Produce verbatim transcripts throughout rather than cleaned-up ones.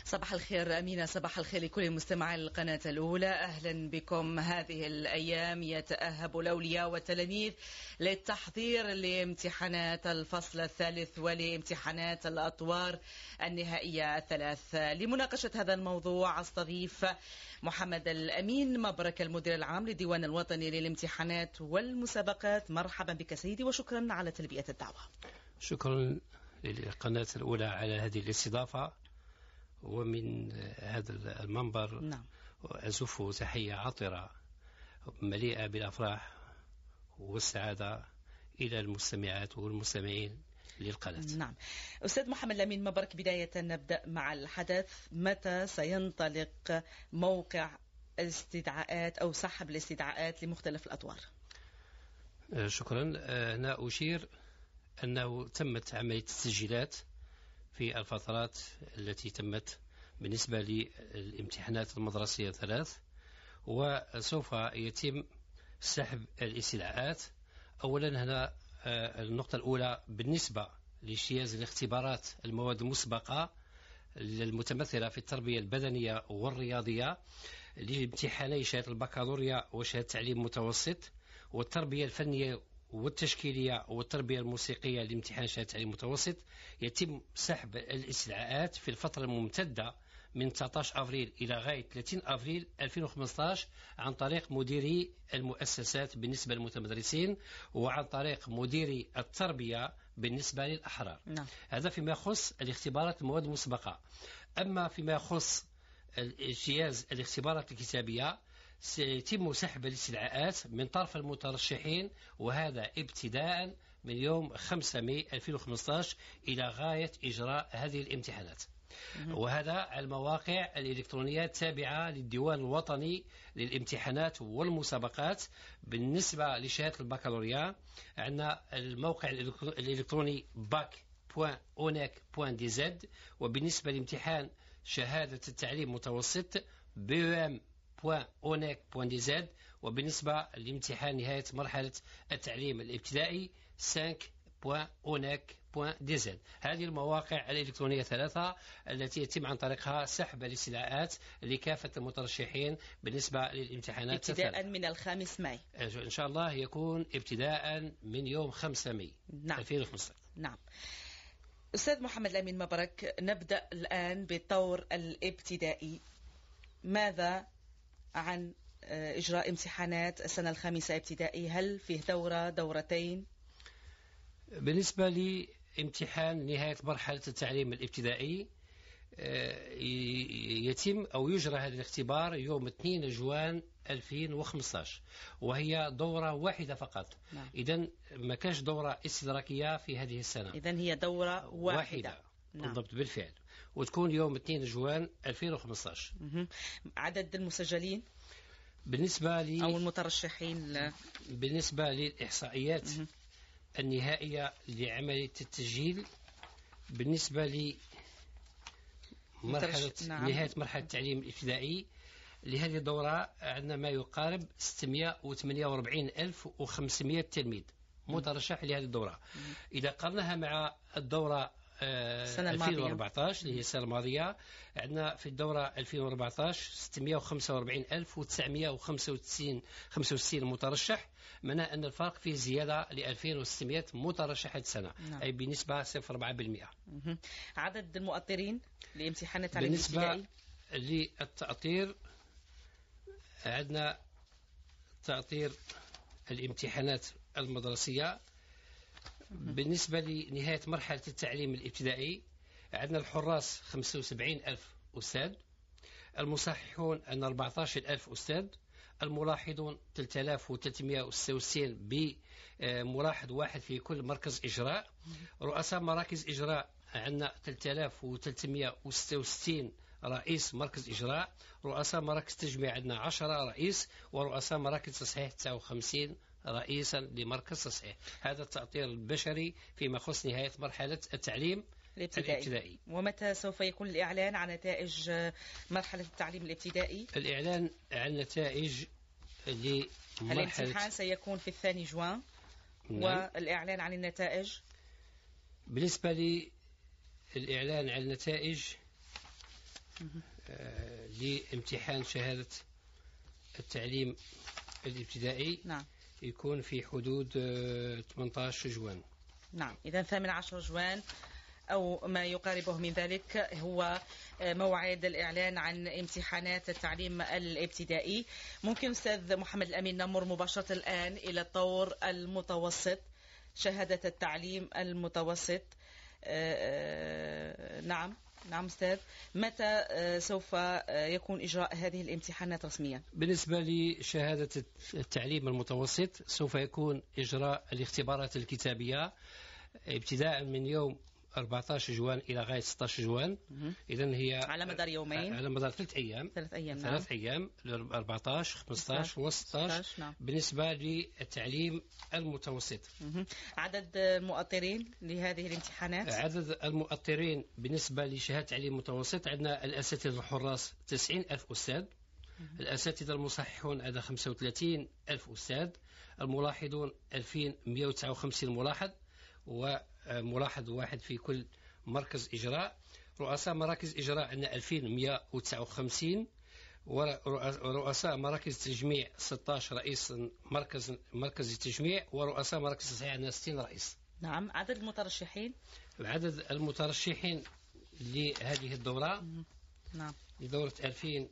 صباح الخير أمينة، صباح الخير لكل مستمعي القناة الأولى. أهلا بكم. هذه الأيام يتأهب الأولياء والتلاميذ للتحضير لامتحانات الفصل الثالث ولامتحانات الأطوار النهائية الثلاث. لمناقشة هذا الموضوع أستضيف محمد الأمين مبرك، المدير العام للديوان الوطني للامتحانات والمسابقات. مرحبا بك سيدي وشكرا على تلبية الدعوة. شكرا للقناة الأولى على هذه الاستضافة، ومن هذا المنبر نعم. أزف تحية عطرة مليئة بالأفراح والسعادة إلى المستمعات والمستمعين للقناة. نعم. أستاذ محمد الأمين مبرك، بداية نبدأ مع الحدث. متى سينطلق موقع الاستدعاءات أو سحب الاستدعاءات لمختلف الأطوار؟ شكرا. أنا أشير أنه تمت عملية التسجيلات في الفترات التي تمت بالنسبة للامتحانات المدرسية الثلاث، وسوف يتم سحب الاستدعاءات. أولا هنا النقطة الأولى بالنسبة لاجتياز الاختبارات المواد المسبقة المتمثلة في التربية البدنية والرياضية لامتحاني شهادة البكالوريا وشهادة التعليم المتوسط، والتربية الفنية والتشكيلية والتربية الموسيقية لامتحان شهادة التعليم المتوسط. يتم سحب الاستدعاءات في الفترة الممتدة من تسعة عشر أفريل إلى غاية ثلاثين أفريل ألفين وخمسة عشر عن طريق مديري المؤسسات بالنسبة للمتمدرسين، وعن طريق مديري التربية بالنسبة للأحرار. نعم. هذا فيما يخص الاختبارات المواد المسبقة. أما فيما يخص اجتياز الاختبارات الكتابية سيتم سحب الاستدعاءات من طرف المترشحين، وهذا ابتداء من يوم خمسة مايو ألفين وخمسة عشر إلى غاية إجراء هذه الامتحانات. وهذا على المواقع الإلكترونية التابعة للديوان الوطني للامتحانات والمسابقات. بالنسبة لشهادة البكالوريا عندنا الموقع الإلكتروني باك بوان أونيك بوان دي زد، وبالنسبة لامتحان شهادة التعليم المتوسط بي ام بوان أونيك بوان دي زد، وبالنسبة لامتحان نهاية مرحلة التعليم الابتدائي خمسة بوان أونيك بوان دي زد. هذه المواقع الإلكترونية ثلاثة التي يتم عن طريقها سحب الاستدعاءات لكافة المترشحين بالنسبة للامتحانات ابتداء الثلاثة. من الخامس ماي إن شاء الله يكون ابتداء من يوم خمسة مايو نعم. ألفين وخمسة عشر. نعم. أستاذ محمد الأمين مبرك، نبدأ الآن بالطور الابتدائي. ماذا عن إجراء امتحانات السنة الخامسة ابتدائي؟ هل فيه دورة دورتين؟ بالنسبة لامتحان نهاية مرحلة التعليم الابتدائي يتم أو يجرى هذا الاختبار يوم اثنين جوان ألفين وخمسة عشر، وهي دورة واحدة فقط. نعم. إذن ما كانش دورة استدراكية في هذه السنة، إذن هي دورة واحدة, واحدة. نعم. بالضبط بالفعل، وتكون يوم اثنين جوان ألفين وخمسة عشر. عدد المسجلين بالنسبة ل أو المترشحين ل... بالنسبة للإحصائيات مه. النهائية لعملية التسجيل بالنسبة لمرحلة نعم. نهاية مرحلة التعليم الابتدائي لهذه الدورة عندنا ما يقارب ستمائة وثمانية وأربعين ألف وخمسمائة تلميذ مترشح لهذه الدورة. مه. إذا قرناها مع الدورة ألفين وأربعة عشر اللي هي السنة الماضية، عندنا في الدورة ألفين وأربعة عشر ستمائة وخمسة وأربعين ألف وتسعمائة وخمسة وستين مترشح، معناه أن الفرق فيه زيادة ل ألفين وستمائة مترشح هذه السنة. نعم. أي بنسبة صفر فاصلة أربعة بالمئة. عدد المؤطرين لامتحان التعليم الابتدائي؟ بالنسبة للتأطير عندنا تأطير الامتحانات المدرسية بالنسبة لنهاية مرحلة التعليم الابتدائي عندنا الحراس خمسة وسبعين ألف أستاذ، المصححون عندنا أربعة عشر ألف أستاذ، الملاحظون ثلاثة آلاف وثلاثمائة وستة وستين بملاحظ واحد في كل مركز إجراء، رؤساء مراكز إجراء عندنا ثلاثة آلاف وثلاثمائة وستة وستين رئيس مركز إجراء، رؤساء مراكز تجميع عندنا عشرة رئيس، ورؤساء مراكز تصحيح تسعة وخمسين رئيسا لمركز تصحيح. هذا التأطير البشري فيما يخص نهاية مرحلة التعليم الابتدائي. الابتدائي. ومتى سوف يكون الإعلان عن نتائج مرحلة التعليم الابتدائي؟ الإعلان عن نتائج لمرحلة الامتحان سيكون في الثاني جوان. نعم. والإعلان عن النتائج بالنسبة للإعلان عن النتائج لامتحان شهادة التعليم الابتدائي نعم. يكون في حدود ثمانية عشر جوان. نعم، إذا ثامن عشر جوان أو ما يقاربه من ذلك هو موعد الإعلان عن امتحانات التعليم الابتدائي. ممكن أستاذ محمد الأمين نمر مباشرة الآن إلى الطور المتوسط، شهادة التعليم المتوسط. نعم نعم أستاذ، متى سوف يكون إجراء هذه الامتحانات رسميا؟ بالنسبة لشهادة التعليم المتوسط سوف يكون إجراء الاختبارات الكتابية ابتداء من يوم أربعة عشر جوان إلى غاية ستة عشر جوان. إذن هي على مدار يومين، على مدار ثلاث أيام ثلاث أيام ثلاث نعم. أيام أربعة عشر خمسة عشر و ستة عشر نعم. بالنسبة للتعليم المتوسط. عدد المؤطرين لهذه الامتحانات؟ عدد المؤطرين بالنسبة لشهادة التعليم المتوسط عندنا الأساتذة الحراس تسعين ألف أستاذ، الأساتذة المصححون عندنا خمسة وثلاثين ألف أستاذ، الملاحظون ألفين ومئة وتسعة وخمسين ملاحظ وملاحظ واحد في كل مركز إجراء. رؤساء مراكز إجراء عندنا ألفين ومئة وتسعة وخمسين، ورؤساء مراكز تجميع ستة عشر رئيس مركز مركز التجميع، ورؤساء مراكز تصحيح عندنا ستين رئيس. نعم. عدد المترشحين؟ عدد المترشحين لهذه الدورة نعم لدورة ألفين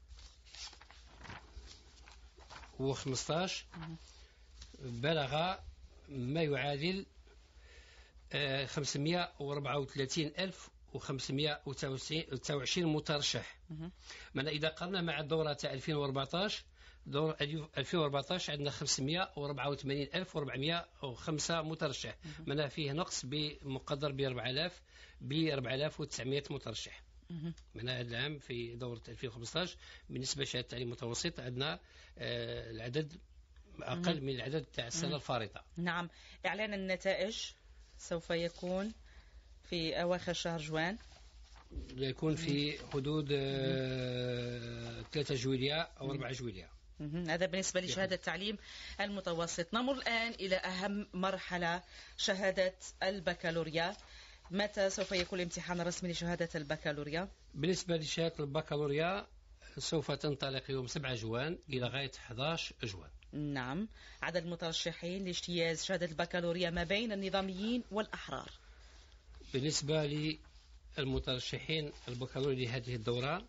وخمسة عشر بلغ ما يعادل خمسمئة وأربعة وثلاثين ألف وخمسمئة وتسعة وعشرين مترشح. من إذا قرنا مع الدورة تاع ألفين وأربعة عشر، دورة ألفين وأربعة عشر عندنا خمسمئة وأربعة وثمانين ألف وأربعمئة وخمسة مترشح، من فيه نقص بمقدر ب أربعة آلاف ب أربعة آلاف وتسعمئة مترشح. من هذا العام في دورة ألفين وخمسة عشر بالنسبة لشهادة التعليم المتوسط عندنا آه العدد أقل من العدد تاع السنة الفارطة. نعم. إعلان النتائج سوف يكون في أواخر شهر جوان، يكون في حدود ثلاثة جويلية أو أربعة جويلية. هذا بالنسبة لشهادة التعليم المتوسط. نمر الآن إلى أهم مرحلة، شهادة البكالوريا. متى سوف يكون الامتحان الرسمي لشهادة البكالوريا؟ بالنسبة لشهادة البكالوريا سوف تنطلق يوم سبعة جوان إلى غاية أحد عشر جوان. نعم. عدد المترشحين لاجتياز شهادة البكالوريا ما بين النظاميين والأحرار؟ بالنسبة للمترشحين البكالوريا لهذه الدورة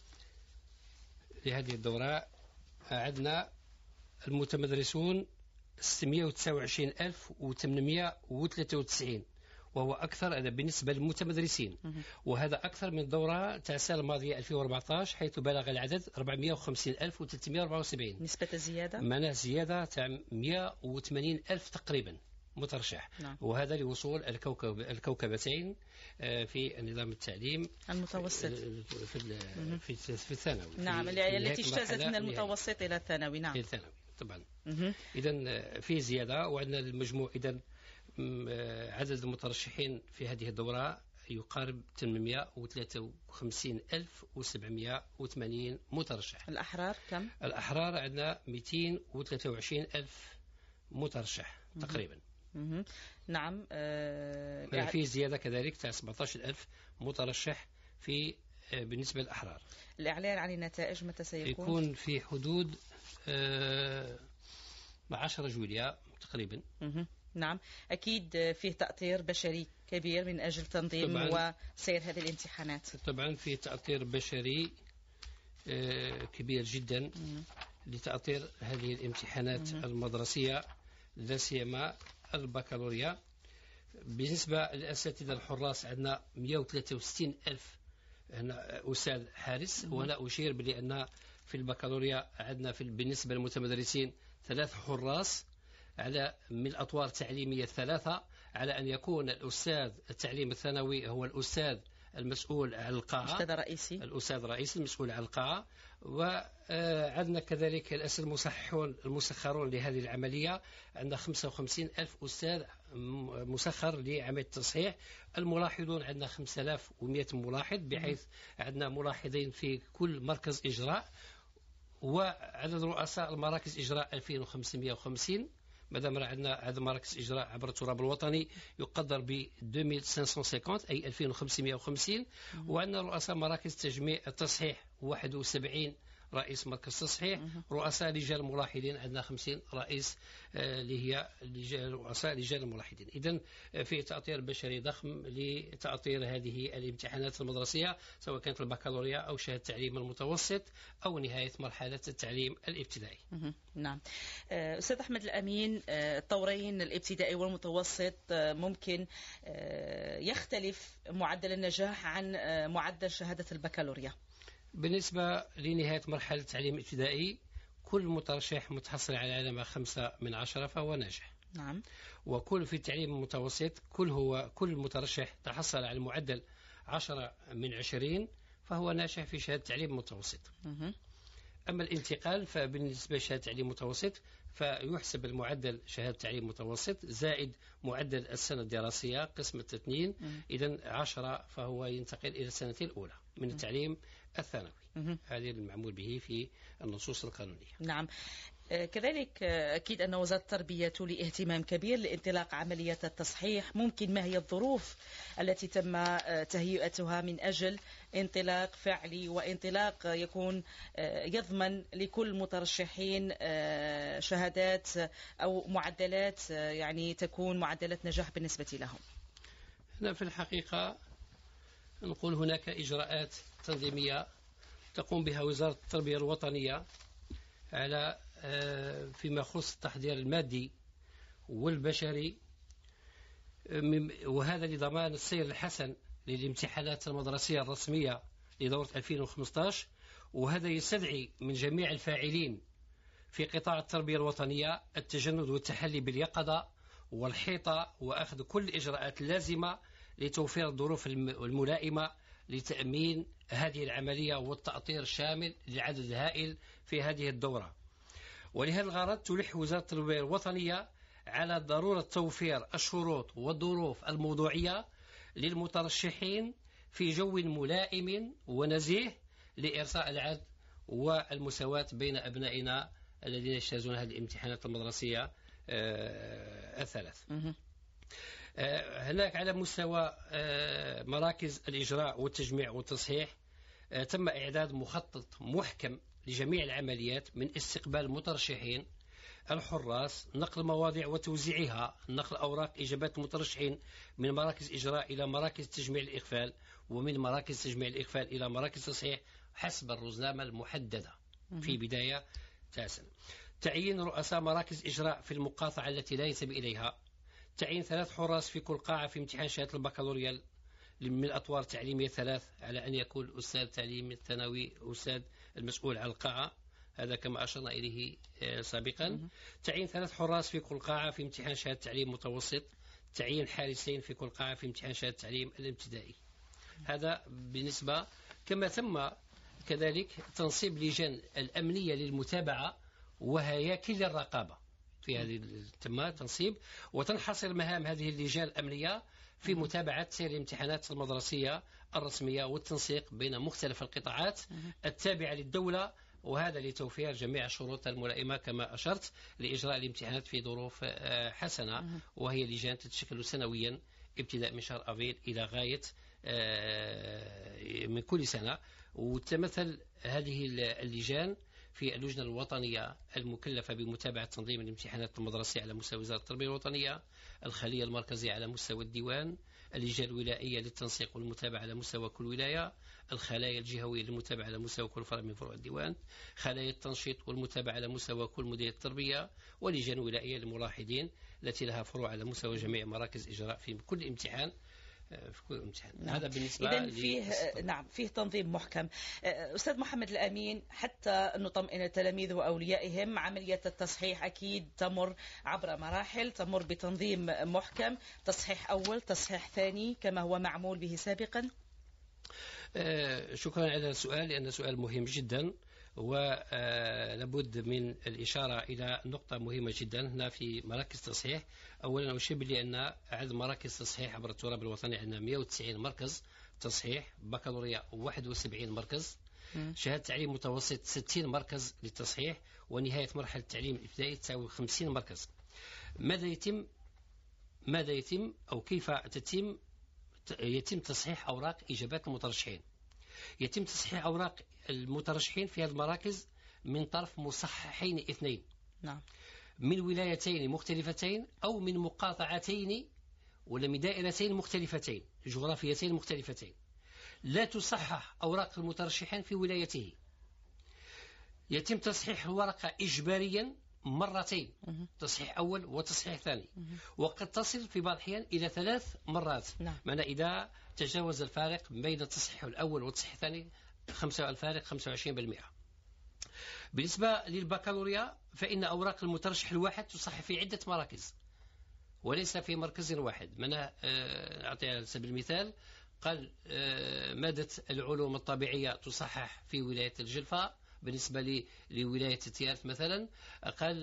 لهذه الدورة عندنا المتمدرسون ستمئة وتسعة وعشرين ألف وثمانمئة وثلاثة وتسعين، وهو أكثر هذا بالنسبة للمتمدرسين، وهذا أكثر من الدورة تاع السنة الماضية ألفين وأربعة عشر حيث بلغ العدد أربعمئة وخمسين ألف وثلاثمئة وأربعة وسبعين. نسبة الزيادة؟ معناه زيادة تاع مئة وثمانين ألف تقريبا مترشح. نعم. وهذا لوصول الكوكب الكوكبتين في نظام التعليم المتوسط في في, في الثانوي. نعم، التي اجتازت من المتوسط إلى الثانوي. نعم. في الثانوي طبعا. إذن في زيادة، وعندنا المجموع إذن عدد المترشحين في هذه الدورة يقارب ثمانمئة وثلاثة وخمسين ألف وسبعمئة وثمانين مترشح. الأحرار كم؟ الأحرار عندنا مئتين وثلاثة وعشرين ألف مترشح تقريبا. مه. نعم. آه في زيادة كذلك تاع سبعة عشر ألف مترشح في آه بالنسبة للأحرار. الإعلان عن النتائج متى سيكون؟ يكون في حدود آه عشرة جويلية تقريبا. مه. نعم. أكيد فيه تأطير بشري كبير من أجل تنظيم وسير هذه الامتحانات. طبعا فيه تأطير بشري آه كبير جدا مه. لتأطير هذه الامتحانات مه. المدرسية، لا سيما البكالوريا. بالنسبة للأساتذة الحراس عندنا مئة وثلاثة وستين ألف هنا أستاذ حارس، وأنا أشير بأن في البكالوريا عندنا في بالنسبة للمتمدرسين ثلاث حراس على من الأطوار التعليمية الثلاثة، على أن يكون الأستاذ التعليم الثانوي هو الأستاذ المسؤول عن القاعة، الأستاذ الرئيسي الأستاذ الرئيسي المسؤول عن القاعة. وعندنا كذلك الأساتذة المسححون المسخرون لهذه العملية، عندنا خمسة وخمسين ألف أستاذ مسخر لعملية التصحيح. الملاحظون عندنا خمسة آلاف ومئة ملاحظ، بحيث عندنا ملاحظين في كل مركز إجراء، وعدد رؤساء المراكز إجراء ألفين وخمسمئة وخمسين مادام عندنا عدد مراكز إجراء عبر التراب الوطني يقدر ب ألفين وخمسمائة وخمسين أي ألفين وخمسمائة وخمسين، وعندنا رؤساء مراكز تجميع التصحيح واحد وسبعين رئيس مركز تصحيح، رؤساء لجان الملاحظين عندنا خمسين رئيس اللي هي رؤساء لجان الملاحظين. إذن في تأطير بشري ضخم لتأطير هذه الامتحانات المدرسية سواء كانت البكالوريا أو شهادة التعليم المتوسط أو نهاية مرحلة التعليم الابتدائي. نعم أستاذ أحمد الأمين، الطورين الابتدائي والمتوسط ممكن يختلف معدل النجاح عن معدل شهادة البكالوريا؟ بالنسبة لنهاية مرحلة التعليم الابتدائي كل مترشح متحصل على علامة خمسة من عشرة فهو ناجح. نعم. وكل في التعليم المتوسط كل هو كل مترشح تحصل على المعدل عشرة من عشرين فهو ناجح في شهادة التعليم المتوسط. مه. أما الانتقال فبالنسبة لشهادة التعليم المتوسط فيحسب المعدل شهادة التعليم المتوسط زائد معدل السنة الدراسية قسم اثنين، إذن عشرة فهو ينتقل إلى السنة الأولى من التعليم الثانوي. هذا المعمول به في النصوص القانونية. نعم. كذلك أكيد أن وزارة التربية تولي اهتمام كبير لانطلاق عملية التصحيح. ممكن ما هي الظروف التي تم تهيئتها من أجل انطلاق فعلي وانطلاق يكون يضمن لكل مترشحين شهادات أو معدلات يعني تكون معدلات نجاح بالنسبة لهم؟ هنا في الحقيقة نقول هناك إجراءات تنظيمية تقوم بها وزارة التربية الوطنية على فيما يخص التحضير المادي والبشري، وهذا لضمان السير الحسن للامتحانات المدرسية الرسمية لدورة ألفين وخمسة عشر. وهذا يستدعي من جميع الفاعلين في قطاع التربية الوطنية التجند والتحلي باليقظة والحيطة وأخذ كل الإجراءات اللازمة لتوفير الظروف الملائمة لتأمين هذه العملية والتأطير الشامل للعدد الهائل في هذه الدورة. ولهذا الغرض تلح وزارة التربية الوطنية على ضرورة توفير الشروط والظروف الموضوعية للمترشحين في جو ملائم ونزيه لإرساء العدل والمساواة بين أبنائنا الذين يجتازون هذه الامتحانات المدرسية الثلاث. هناك على مستوى مراكز الإجراء والتجميع والتصحيح تم إعداد مخطط محكم لجميع العمليات من استقبال المترشحين، الحراس، نقل مواضيع وتوزيعها، نقل أوراق إجابات المترشحين من مراكز إجراء إلى مراكز تجميع الإقفال، ومن مراكز تجميع الإقفال إلى مراكز تصحيح حسب الرزنامة المحددة في بداية تاسع. تعيين رؤساء مراكز إجراء في المقاطعة التي لا ينتمي إليها، تعيين ثلاث حراس في كل قاعة في امتحان شهادة البكالوريا من الأطوار التعليمية ثلاث على أن يكون أستاذ تعليم الثانوي أستاذ المسؤول عن القاعة، هذا كما أشرنا إليه سابقا. تعيين ثلاث حراس في كل قاعة في امتحان شهادة التعليم المتوسط، تعيين حارسين في كل قاعة في امتحان شهادة التعليم الابتدائي. هذا بالنسبة. كما ثم كذلك تنصيب لجان الأمنية للمتابعة وهياكل الرقابة في هذه تم تنصيب، وتنحصر مهام هذه اللجان الأمنية في متابعة سير الامتحانات المدرسية الرسمية والتنسيق بين مختلف القطاعات التابعة للدولة، وهذا لتوفير جميع الشروط الملائمة كما أشرت لإجراء الامتحانات في ظروف حسنة، وهي لجان تتشكل سنويا ابتداء من شهر أبريل إلى غاية من كل سنة. وتمثل هذه اللجان في اللجنة الوطنية المكلفة بمتابعة تنظيم الامتحانات المدرسية على مستوى وزارة التربية الوطنية، الخلية المركزية على مستوى الديوان، اللجان الولائية للتنسيق والمتابعة على مستوى كل ولاية، الخلايا الجهوية للمتابعة على مستوى كل فرع من فروع الديوان، خلايا التنشيط والمتابعة على مستوى كل مديرية التربية، ولجان ولائية للملاحظين التي لها فروع على مستوى جميع مراكز إجراء في كل امتحان. في كل امتحان. نعم. هذا بالنسبة إذن فيه نعم فيه تنظيم محكم. أستاذ محمد الأمين، حتى نطمئن التلاميذ وأوليائهم عملية التصحيح أكيد تمر عبر مراحل، تمر بتنظيم محكم، تصحيح أول، تصحيح ثاني كما هو معمول به سابقا. آه شكرا على هذا السؤال لأنه سؤال مهم جدا، ولابد من الإشارة إلى نقطة مهمة جدا هنا في مراكز تصحيح. أولا أشير بأن عدد مراكز تصحيح عبر التراب الوطني عندنا مئة وتسعين مركز تصحيح، بكالوريا واحد وسبعين مركز، شهادة تعليم متوسط ستين مركز للتصحيح، ونهاية مرحلة التعليم الابتدائي تساوي خمسين مركز. ماذا يتم ماذا يتم أو كيف تتم يتم تصحيح أوراق إجابات المترشحين؟ يتم تصحيح أوراق المترشحين في هذه المراكز من طرف مصححين اثنين، نعم، من ولايتين مختلفتين أو من مقاطعتين ولا من دائرتين مختلفتين جغرافيتين مختلفتين. لا تصحح أوراق المترشحين في ولايته. يتم تصحيح الورقة إجباريا مرتين، تصحيح أول وتصحيح ثاني، وقد تصل في بعض الأحيان إلى ثلاث مرات. نعم. معنى إذا تجاوز الفارق بين التصحيح الأول والتصحيح الثاني خمسة الفارق خمسة وعشرين بالمئة. بالنسبة للبكالوريا فإن أوراق المترشح الواحد تصحح في عدة مراكز وليس في مركز واحد. من أعطي على سبيل المثال قال مادة العلوم الطبيعية تصحح في ولاية الجلفة بالنسبة لولاية تيارت مثلا. قال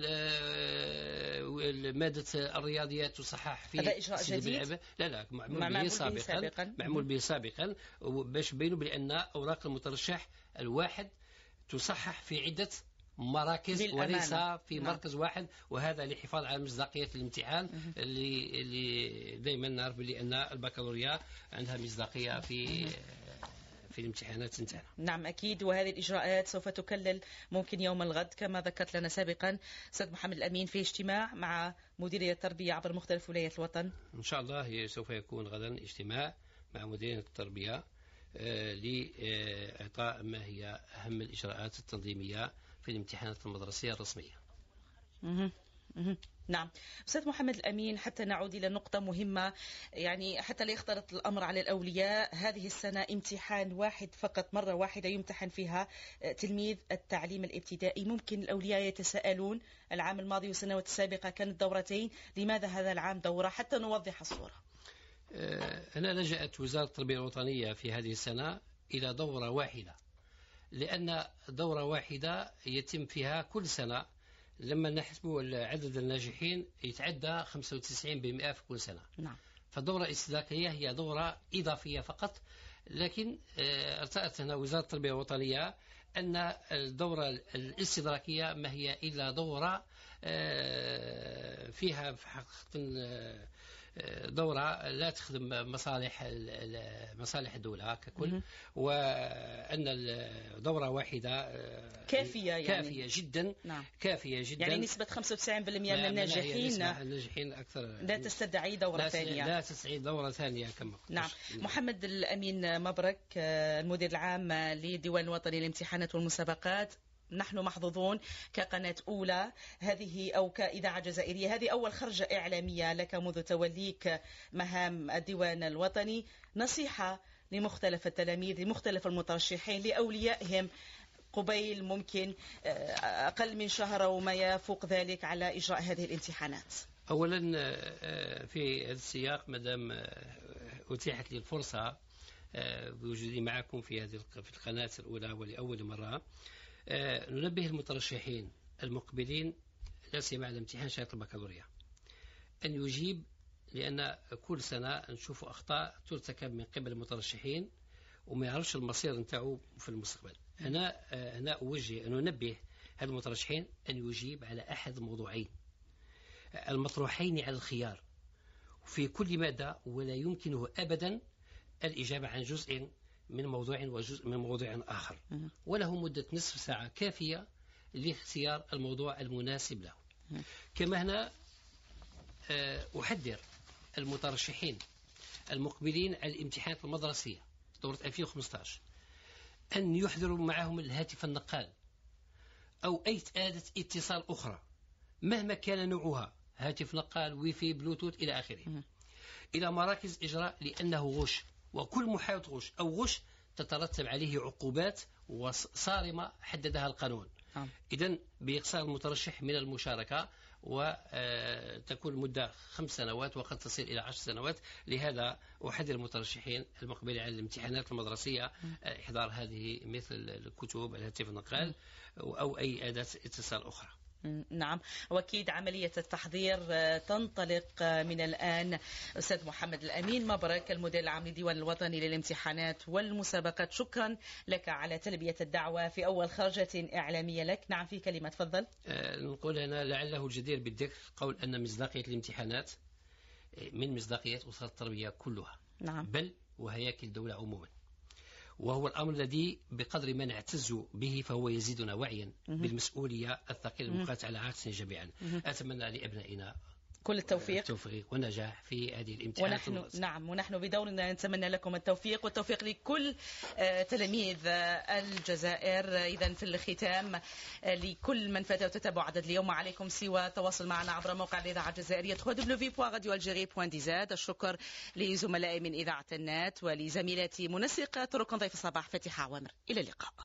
مادة الرياضيات تصحح في هذا إجراء جديد؟ لا لا معمول به سابقا, سابقا. معمول به سابقا باش بينوا بأن أوراق المترشح الواحد تصحح في عدة مراكز وليس في مركز نعم. واحد، وهذا للحفاظ على مصداقية الامتحان مه. اللي اللي دائما نعرف بأن البكالوريا عندها مصداقية في مه. في الامتحانات نتاعنا. نعم أكيد، وهذه الإجراءات سوف تكلل ممكن يوم الغد كما ذكرت لنا سابقا سيد محمد الأمين في اجتماع مع مديرية التربية عبر مختلف ولايات الوطن. إن شاء الله سوف يكون غدا اجتماع مع مديرية التربية آه لإعطاء ما هي أهم الإجراءات التنظيمية في الامتحانات المدرسية الرسمية. مه. مه. نعم أستاذ محمد الأمين، حتى نعود إلى نقطة مهمة، يعني حتى لا يختلط الأمر على الأولياء، هذه السنة امتحان واحد فقط، مرة واحدة يمتحن فيها تلميذ التعليم الابتدائي. ممكن الأولياء يتساءلون العام الماضي والسنوات السابقة كانت دورتين، لماذا هذا العام دورة؟ حتى نوضح الصورة. أنا لجأت وزارة التربية الوطنية في هذه السنة إلى دورة واحدة، لأن دورة واحدة يتم فيها كل سنة لما نحسب عدد الناجحين يتعدى خمسة وتسعين بالمئة في كل سنة. نعم. فالدورة الاستدراكية هي دورة إضافية فقط، لكن ارتأت هنا وزارة التربية الوطنية أن الدورة الاستدراكية ما هي إلا دورة فيها في حقيقة دورة لا تخدم مصالح مصالح الدولة ككل، وأن الدورة واحدة كافية يعني كافية جدا. نعم. كافية جدا، يعني نسبة خمسة وتسعين بالمئة من الناجحين الناجحين أكثر لا تستدعي دورة لا ثانية لا تستدعي دورة ثانية كما. نعم. محمد الأمين مبرك المدير العام للديوان الوطني للامتحانات والمسابقات، نحن محظوظون كقناة أولى هذه أو كإذاعة جزائرية، هذه أول خرجة إعلامية لك منذ توليك مهام الديوان الوطني. نصيحة لمختلف التلاميذ لمختلف المترشحين لأوليائهم قبيل ممكن أقل من شهر أو ما يفوق ذلك على إجراء هذه الامتحانات. أولا في هذا السياق مدام أتيحت لي الفرصة بوجودي معكم في هذه في القناة الأولى ولأول مرة، آه، ننبه المترشحين المقبلين لا سيما على امتحان شهادة البكالوريا أن يجيب، لأن كل سنة نشوف أخطاء ترتكب من قبل المترشحين وما يعرفش المصير نتاعو في المستقبل. أنا آه، أنا أوجه أن ننبه هذا المترشحين أن يجيب على أحد الموضوعين المطروحين على الخيار في كل مادة، ولا يمكنه أبدا الإجابة عن جزء من موضوع وجزء من موضوع آخر، وله مدة نصف ساعة كافية لاختيار الموضوع المناسب له. كما هنا أحذر المترشحين المقبلين على الامتحانات المدرسية دورة ألفين وخمسة عشر أن يحضروا معهم الهاتف النقال أو أي آلة اتصال أخرى مهما كان نوعها، هاتف نقال ويفي بلوتوث إلى آخره، إلى مراكز إجراء، لأنه غش، وكل محاولة غش أو غش تترتب عليه عقوبات صارمة حددها القانون. إذن بإقصاء المترشح من المشاركة، وتكون المدة خمس سنوات وقد تصل إلى عشر سنوات. لهذا أحذر المترشحين المقبلين على الامتحانات المدرسية إحضار هذه مثل الكتب الهاتف النقال أو أي أداة اتصال أخرى. نعم، وأكيد عملية التحضير تنطلق من الآن. أستاذ محمد الأمين مبرك، المدير العام للديوان الوطني للامتحانات والمسابقات، شكرا لك على تلبية الدعوة في أول خرجة إعلامية لك. نعم، في كلمة تفضل. أه نقول هنا لعله الجدير بالذكر قول أن مصداقية الامتحانات من مصداقية أسر التربية كلها، نعم. بل وهياكل الدولة عموما، وهو الأمر الذي بقدر ما نعتز به فهو يزيدنا وعيا بالمسؤولية الثقيلة المقاتلة على عاتقنا جميعا. أتمنى لأبنائنا كل التوفيق التوفيق والنجاح في هذه الامتحانات. ونحن نعم ونحن بدورنا نتمنى لكم التوفيق والتوفيق لكل آه تلاميذ آه الجزائر. إذا في الختام آه لكل من فات وتتابع عدد اليوم، عليكم سوى التواصل معنا عبر موقع الإذاعة الجزائرية دبليو دبليو دبليو بوان راديو ألجيري بوان دي زاد. الشكر لزملائي من إذاعة النات ولزميلاتي منسقة طرق ضيف الصباح فتح عوامر. إلى اللقاء.